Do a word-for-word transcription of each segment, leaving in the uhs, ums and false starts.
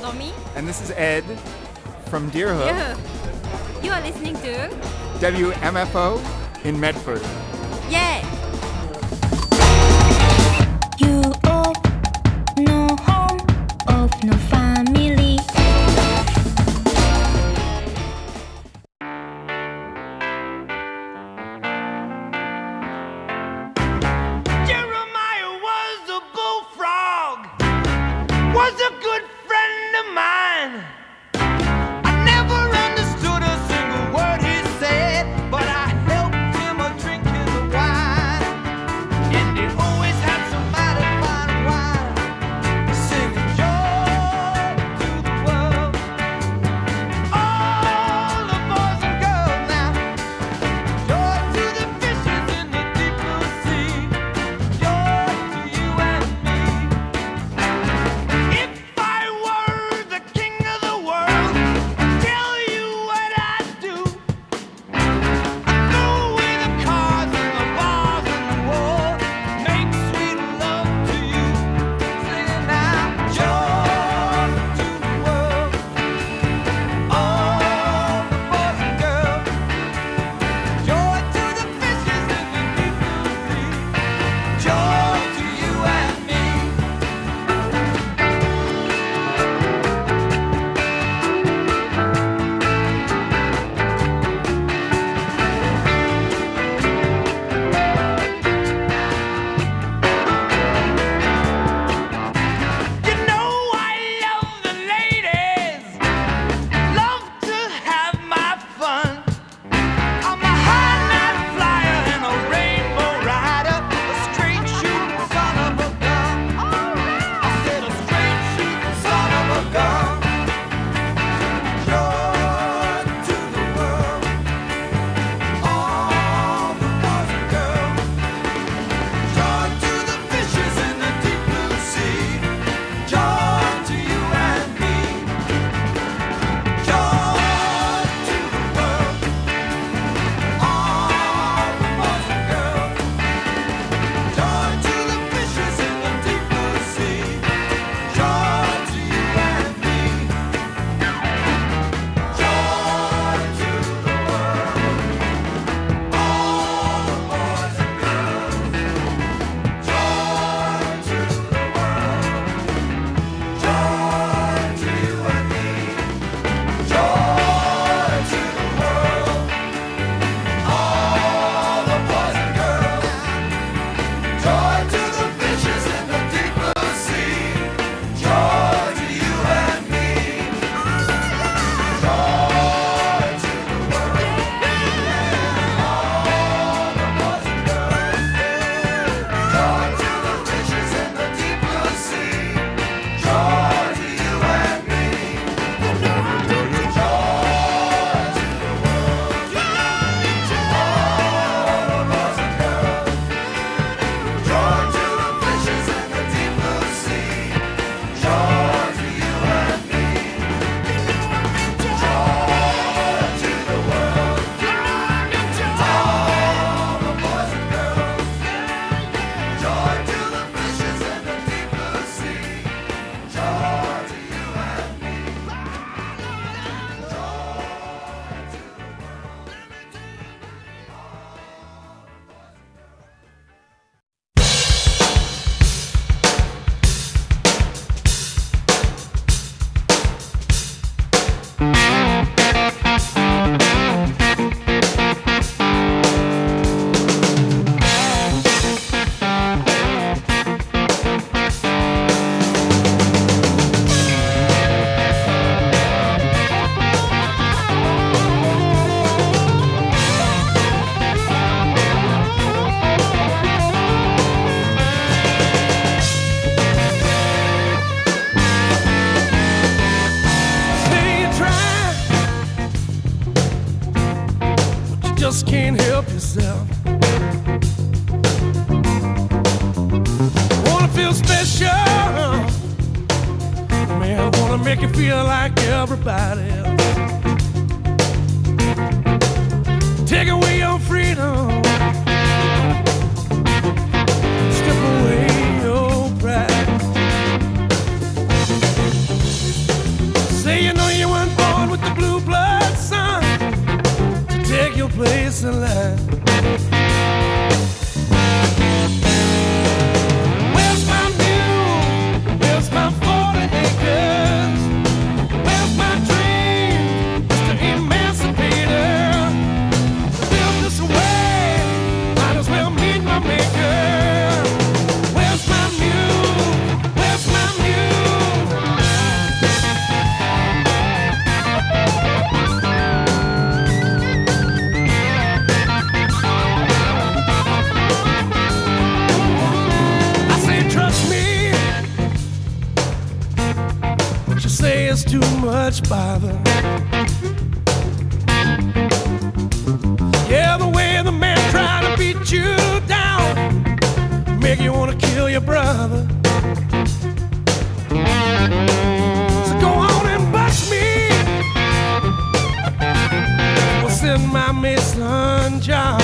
Nomi. And this is Ed from Deerhook. Deerhook. You are listening to W M F O in Medford. Yeah. You of no home, of no family. Jeremiah was a bullfrog, was a good friend of mine. I never understood a single word he said, but I helped him a drinking the wine. And he always had some mighty fine wine, singing joy to the world. All the boys and girls now, joy to the fishes in the deep blue sea, joy to you and me. If I were the king of the world, I'd tell you what I'd do. I'd throw away the cars and the bars and the war, make sweet love to you, singing now, joy to the world. All the boys and girls, joy to the fishes in the deep blue sea, joy to you and me. You know I love the ladies, love to have my fun. I'm a high night flyer and a rainbow rider, a straight shooting son of a gun. I said a straight shooting son of a gun. Joy to the world, all the boys and girls. Joy to the fishes in the deep blue sea. Joy to you and me. Joy to the world, all the boys and girls. Joy to the fishes in the deep blue sea. Joy to you and me. Joy to the world, all the boys and girls. Joy to the world, joy to you and me. Joy to the world, all the boys and girls. Joy to the fishes in the deep blue sea. Joy to you and me. Joy to the world, all the boys and girls. Joy to the fishes in the deep blue sea. Joy to you and me. Joy to the world, all the boys and girls. Joy to the fishes in the deep blue sea. Joy to you and me. Joy to the world, all the boys and girls. Joy to the fishes in the deep blue sea. Joy to you and me. Say you try, but you just can't help yourself. Wanna feel special, man, wanna make you feel like everybody else. Take away your freedom, step away your pride. say it's too much bother. Yeah, the way the man tried to beat you down, make you wanna kill your brother. So go on and bust me. We'll send my Mason John.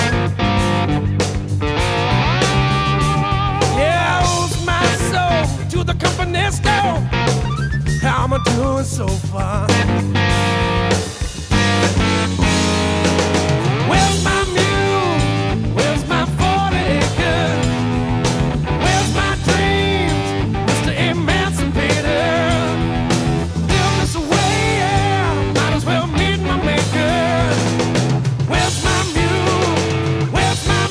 Yeah, I owes my soul to the company store. How am I doing so far? Where's my mule? Where's my forty acres? Where's my dreams, Mister Emancipator? Live this way, yeah, might as well meet my maker. Where's my mule? Where's my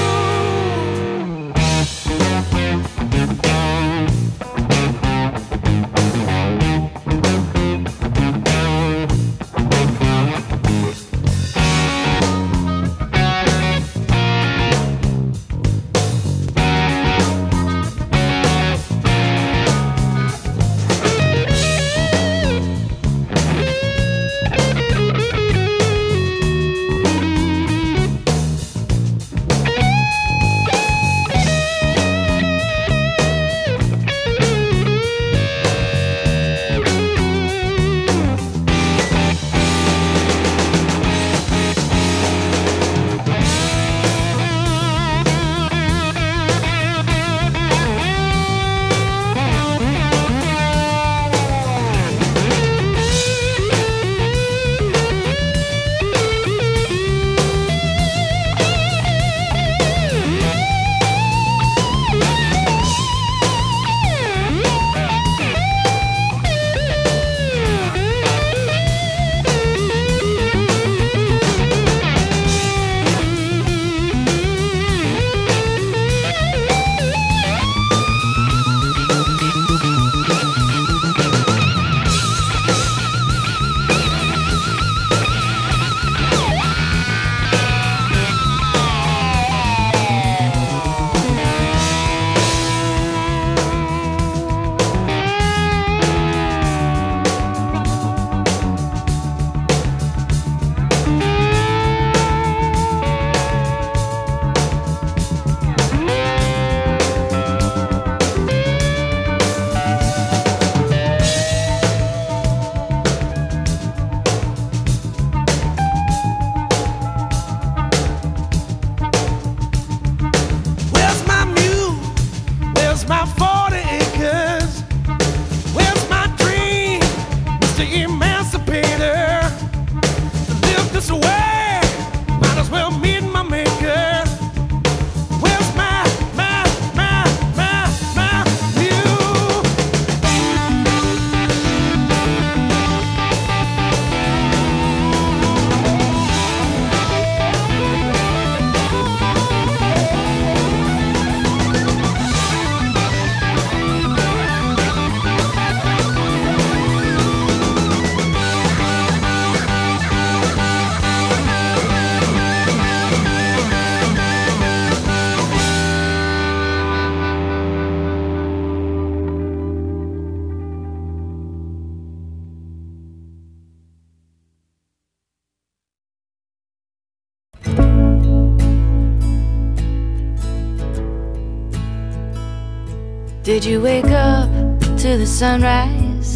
Did you wake up to the sunrise?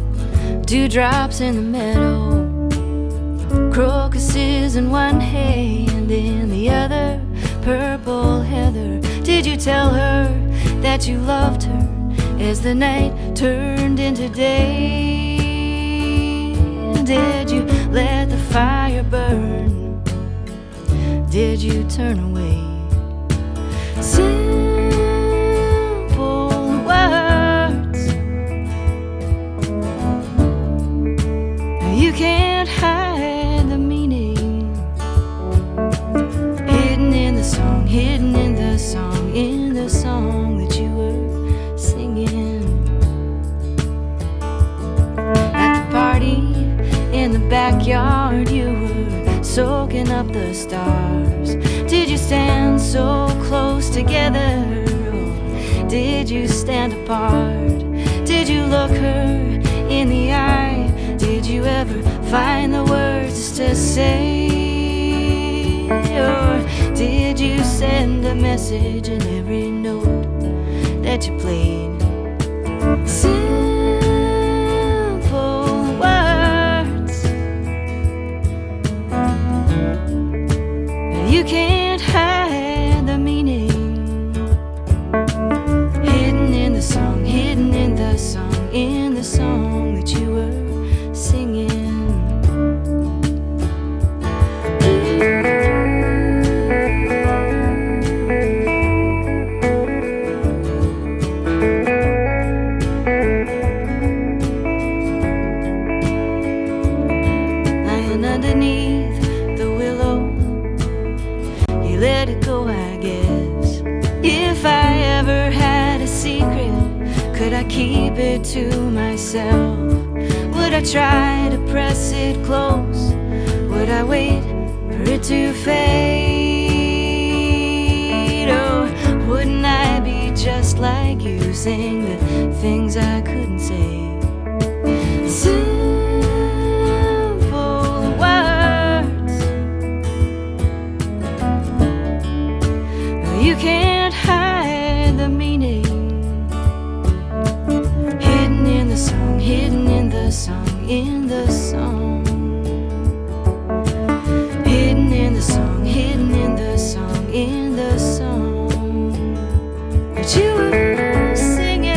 Dewdrops in the meadow, crocuses in one hand, in the other purple heather. Did you tell her that you loved her as the night turned into day? Did you let the fire burn? Did you turn away? You can't hide the meaning, hidden in the song, hidden in the song, in the song that you were singing. At the party in the backyard, you were soaking up the stars. Did you stand so close together, or did you stand apart? Did you look her in the eye. Did you ever find the words to say? Or did you send a message in every note that you played? Simple words. You can't hide the meaning. Hidden in the song, hidden in the song, in the song that you were singing. Lying underneath the willow, you let it go, I guess. If I ever had a secret, could I keep it to myself? Would I try to press it close? Would I wait for it to fade? Or wouldn't I be just like you, saying the things I couldn't say? Simple words. You can't hide the meaning. Hidden in the song, hidden in the song, in the song. Hidden in the song, hidden in the song, in the song that you were singing.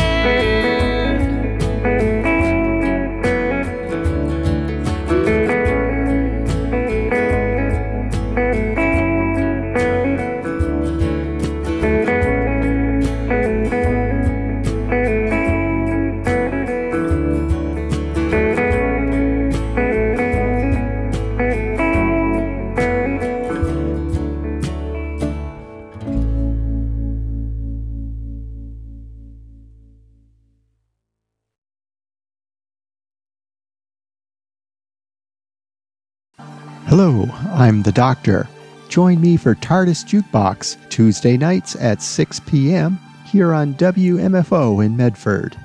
Hello, I'm the Doctor. Join me for TARDIS Jukebox Tuesday nights at six p.m. here on W M F O in Medford.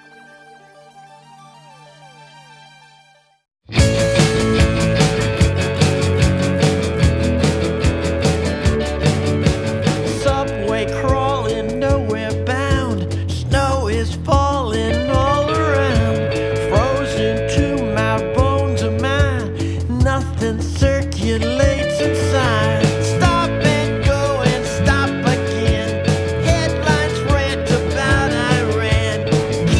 Subway crawling, nowhere bound. Snow is falling all around. Frozen to my bones of mine. Nothing circulates inside. Stop and go and stop again. Headlines rant about Iran.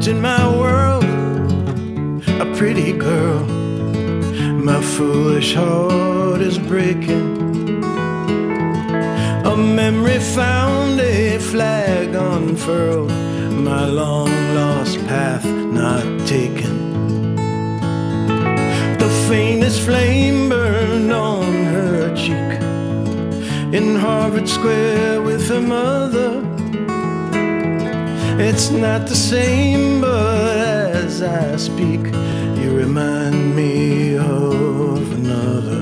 in my world, a pretty girl. My foolish heart is breaking. A memory found, a flag unfurled, my long lost path not taken. The faintest flame burned on her cheek in Harvard Square with her mother. It's not the same, but as I speak, you remind me of another.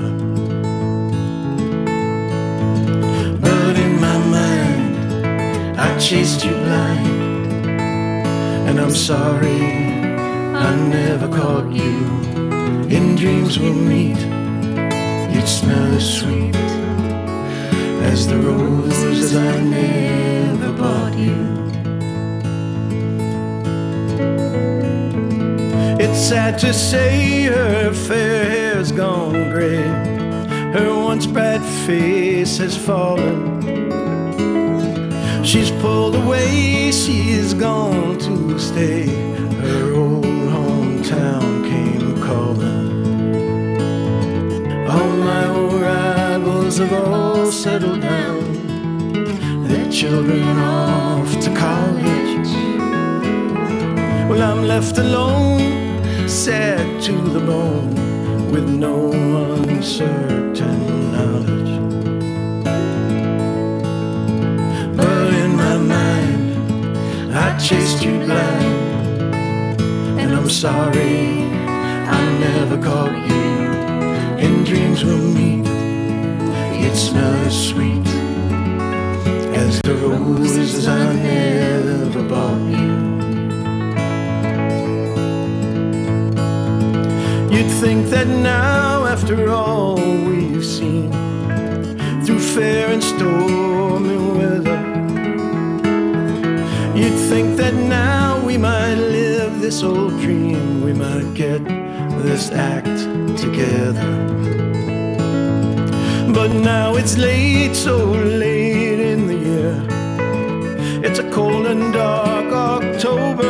But in my mind, I chased you blind, and I'm sorry I never caught you. In dreams we'll meet, you'd smell as sweet as the roses I never bought you. It's sad to say her fair hair's gone gray, her once bright face has fallen. She's pulled away, she's gone to stay. Her old hometown came calling. All my old rivals have all settled down, their children off to college. Well, I'm left alone, sad to the bone, with no uncertain knowledge. But in my mind, I chased you blind, and I'm sorry I never caught you. In dreams we'll meet, you'd smell as sweet as the roses I never bought you. You'd think that now, after all we've seen, through fair and stormy weather, you'd think that now we might live this old dream, we might get this act together. But now it's late, so late in the year. It's a cold and dark October,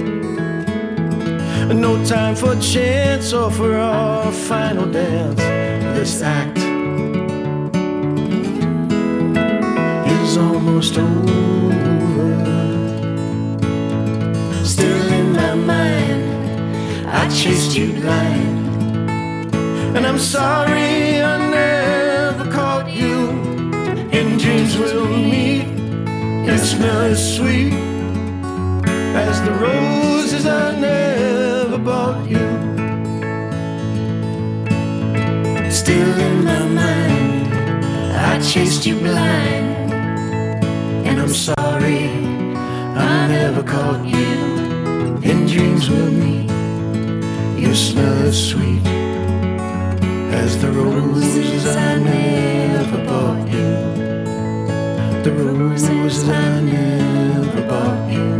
no time for chance or for our final dance. This act is almost over. Still in my mind, I chased you blind, and I'm sorry I never caught you. In dreams we'll meet, you smell as sweet as the roses I never bought you. Still in my mind, I chased you blind, and I'm sorry I never caught you. In dreams we'll meet, you smell as sweet as the roses I never bought you. The roses I never bought you.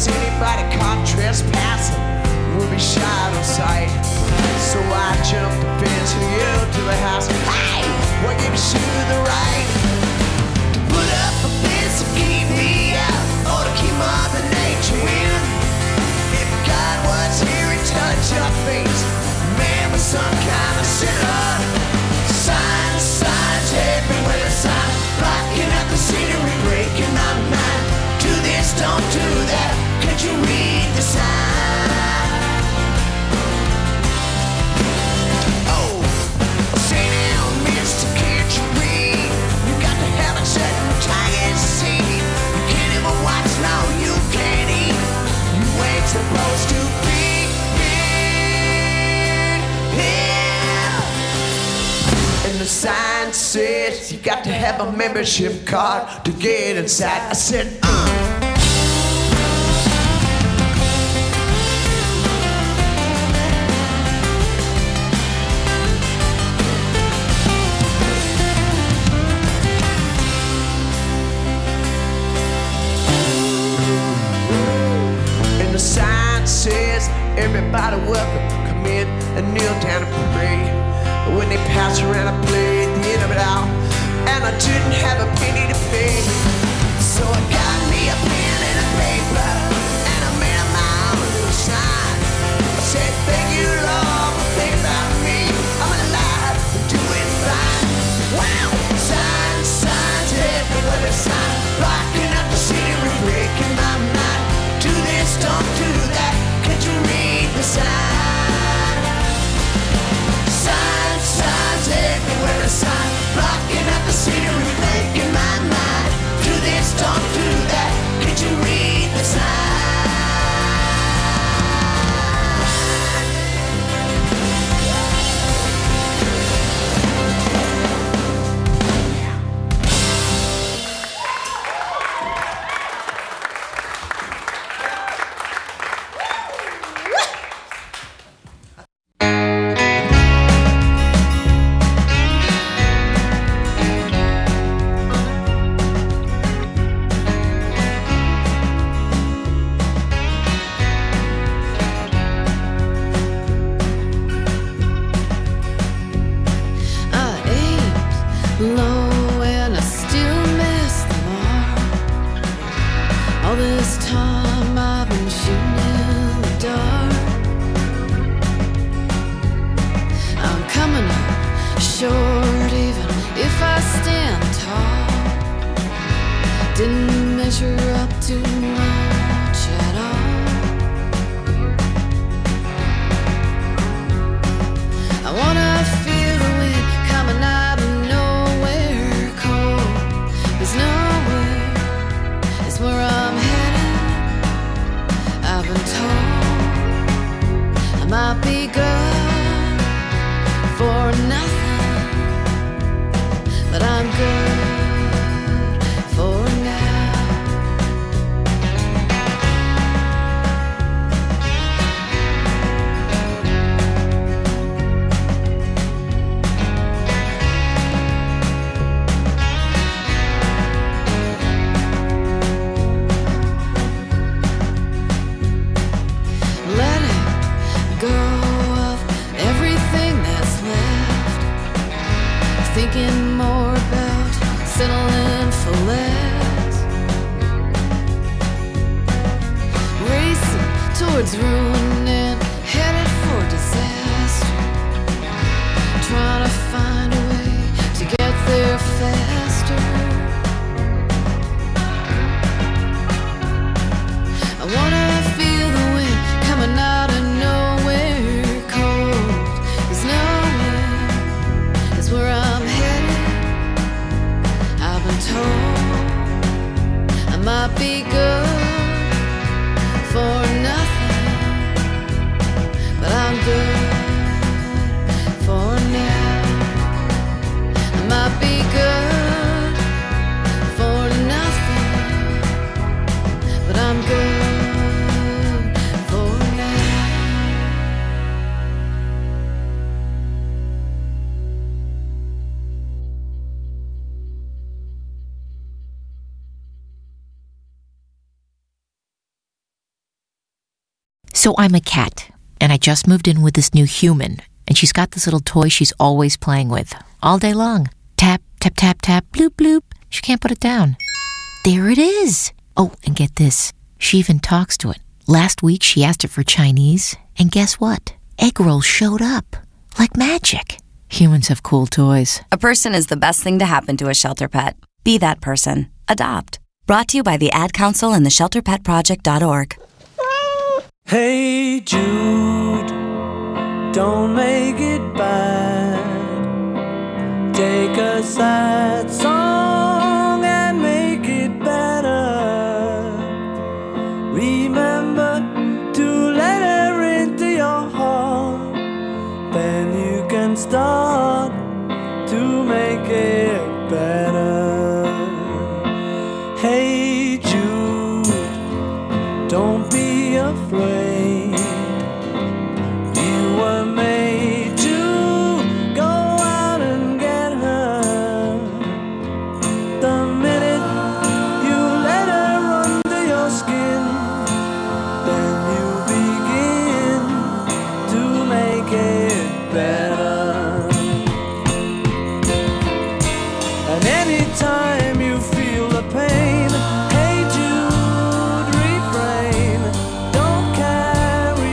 'cause anybody caught trespassing will be shot on sight. So I jumped the fence and yelled to the house, hey, what gives you the right to put up a fence to keep me out, or to keep Mother Nature in? If God was here and touched your face, man was some kind of sinner. Signs, signs everywhere, the sign blocking out the scenery, breaking my mind. Do this, don't do that. Could you read the sign? Oh, say now, mister, can't you read? You got to have a certain tiger seed. You can't even watch, no, you can't eat. You ain't supposed to be here. Here. And the sign says you got to have a membership card to get inside. I said, uh. And the sign says everybody welcome, come in and kneel down and pray. But when they pass around, I played the end of it all, and I didn't have a penny to pay. So I got me a pen and a paper, and I made up my own little sign. I said, thank you, Lord, for thinking about me. I'm alive, I'm doing fine. Wow! Signs, signs everywhere, the sign blocking out the scenery, breaking my mind. Do this, don't do that. Can't you read the sign? Signs, signs everywhere, the sign blocking out the scenery, breaking my mind. Do this, don't do that. Can't you read the sign? Low and I still miss the mark. All this time I've been shooting in the dark. I'm coming up short even if I stand tall. Didn't measure up to much at all. I wanna feel the wind coming out of nowhere cold. There's nowhere, it's where I'm headed. I've been told I might be good for nothing, but I'm good for now. Letting go of everything that's left, thinking more about settling for less, racing towards ruin and headed for disaster, trying to find a way to get there faster. I wanna feel the wind coming out of nowhere cold. There's nowhere, it's where I'm headed. I've been told I might be good for nothing, but I'm good for now. I might be good for nothing, but I'm good. So I'm a cat, and I just moved in with this new human, and she's got this little toy she's always playing with, all day long. Tap, tap, tap, tap, bloop, bloop. She can't put it down. There it is. Oh, and get this. She even talks to it. Last week, she asked it for Chinese, and guess what? Egg rolls showed up. Like magic. Humans have cool toys. A person is the best thing to happen to a shelter pet. Be that person. Adopt. Brought to you by the Ad Council and the shelter pet project dot org. Hey Jude, don't make it bad. Take a sad song and make it better. Remember to let her into your heart. Then you can start to make it better. Hey Jude, don't be afraid. You were made to go out and get her. The minute you let her under your skin, then you begin to make it better. And anytime you feel the pain, hey Jude, refrain. Don't carry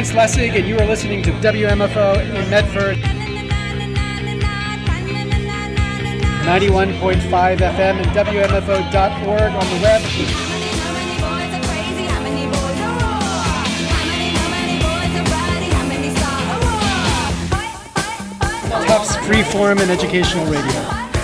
Lance Lessig, and you are listening to W M F O in Medford. ninety-one point five F M and W M F O dot org on the web. Tufts Freeform and Educational Radio.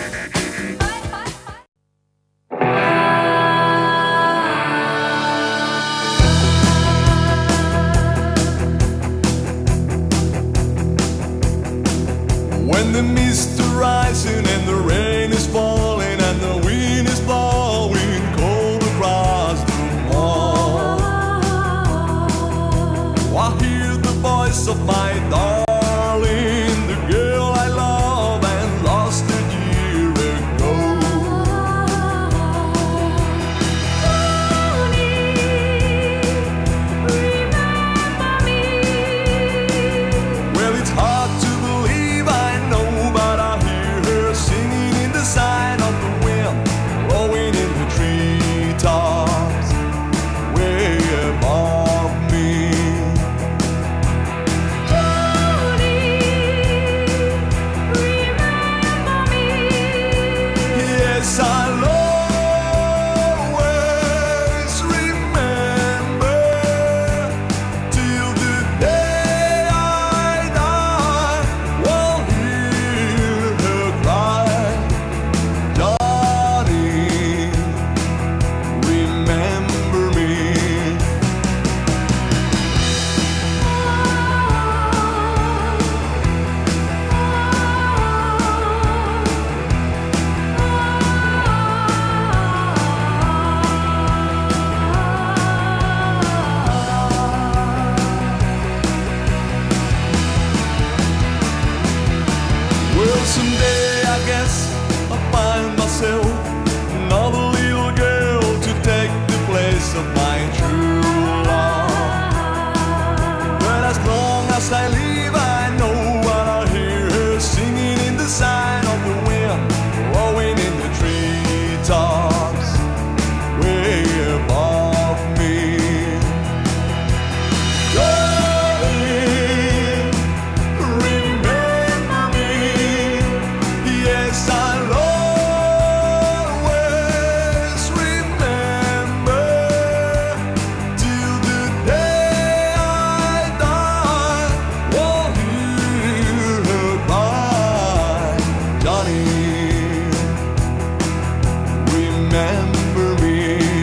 When the mist is rising and the rain is falling and the wind is blowing cold across the mall, I hear the voice of my darling, the girl I love and lost a year ago. Well, it's hard to believe, I know, but I hear her singing in the sign of the wind, blowing in the treetops way above me. Yes, I'll always remember till the day I die. Will hear her cry, darling, remember me. Well, someday I guess I'll find myself another little girl to take the place of my true love. But as long as I live, I know what I hear her singing in the sign of the wind, blowing in the treetops way above me. Darling, remember me. Yes, I'll always remember till the day I die. Won't hear her cry, Johnny, remember me.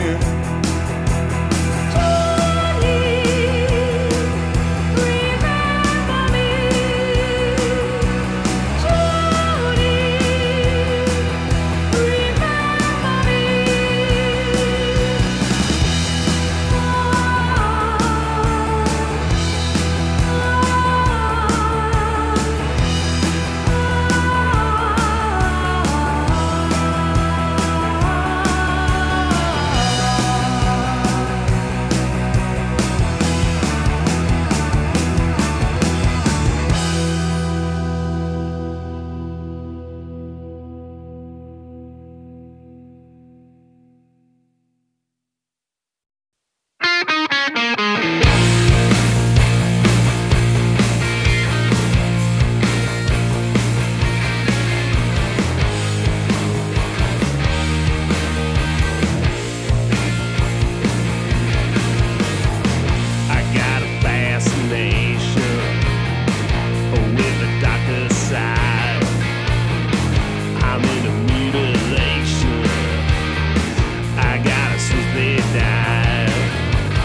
I got a fascination with the darker side. I'm in a mutilation. I got a Swissy dive,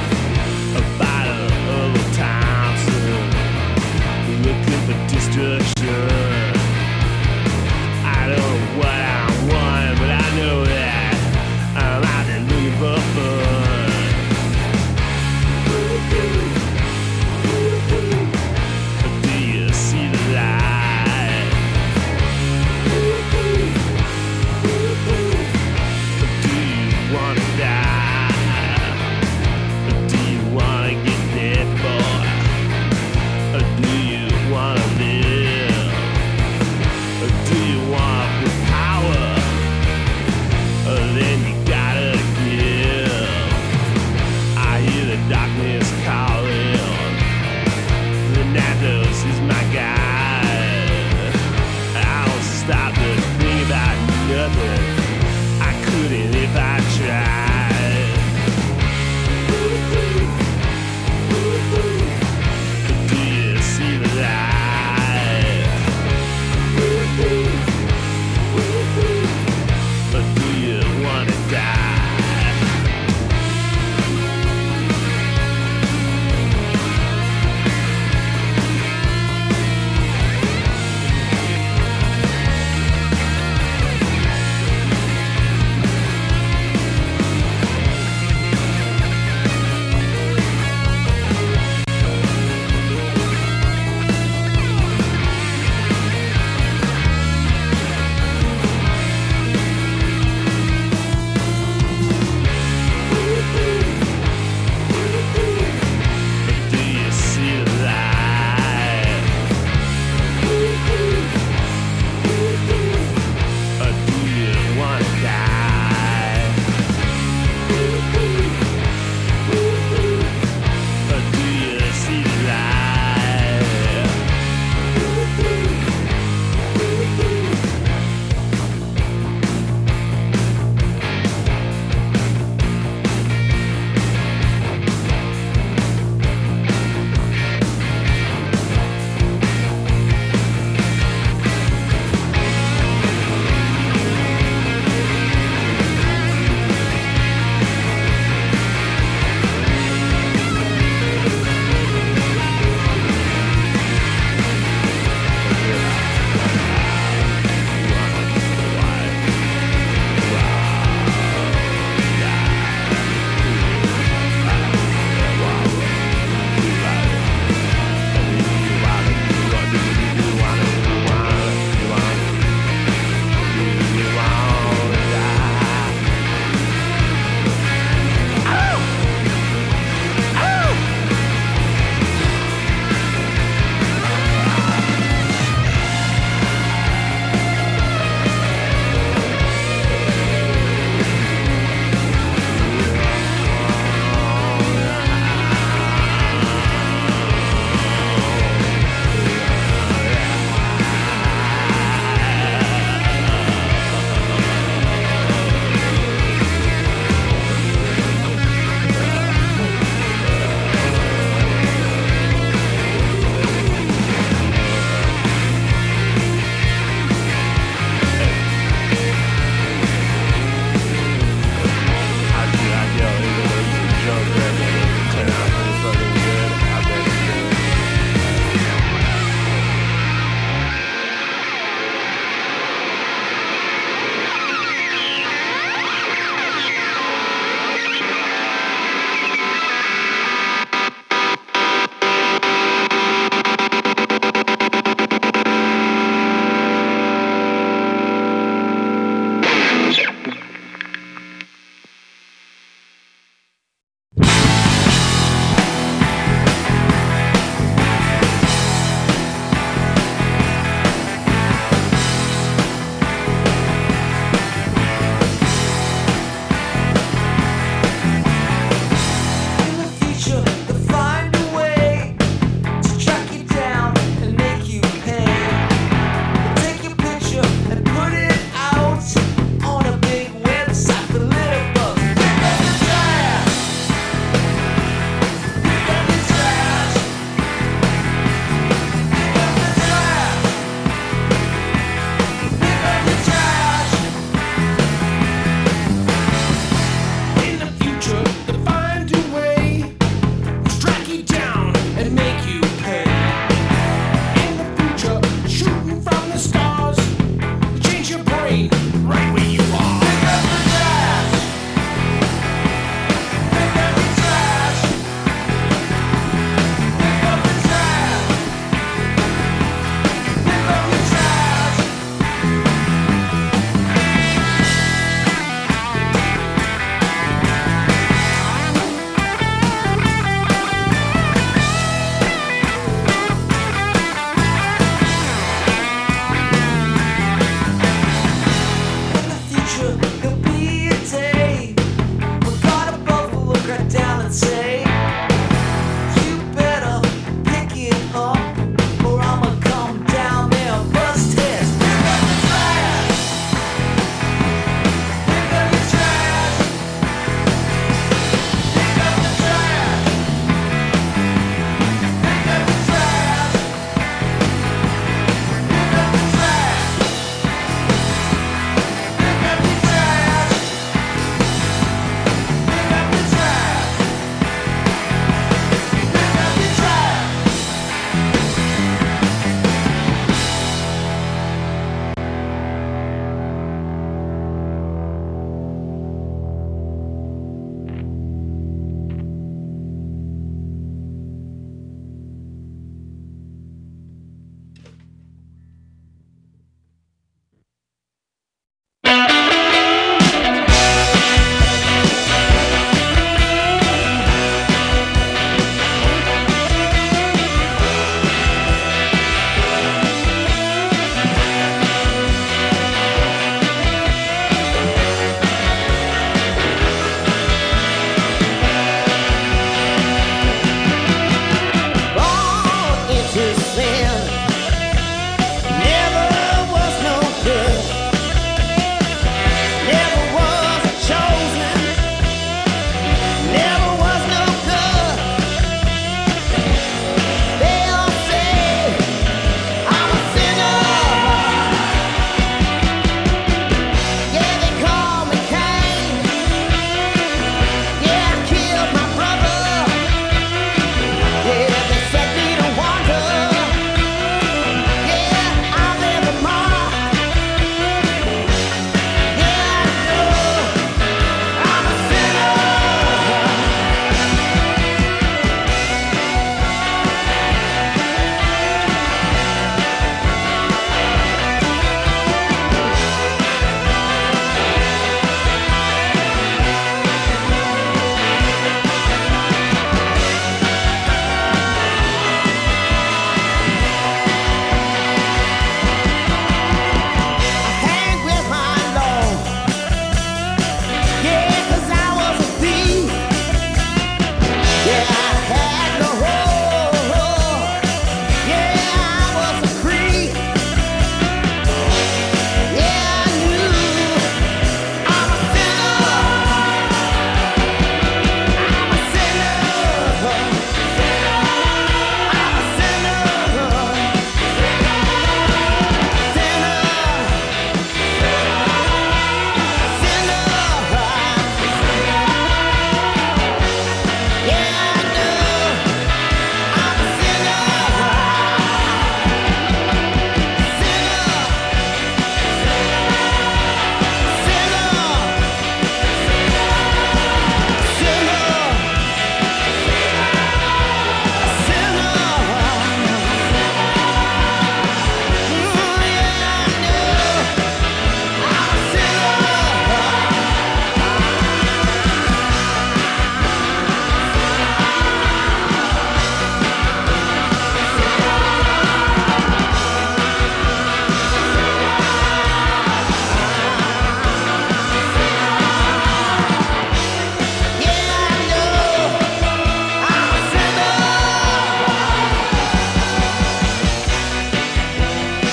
a bottle of Thompson, looking for destruction.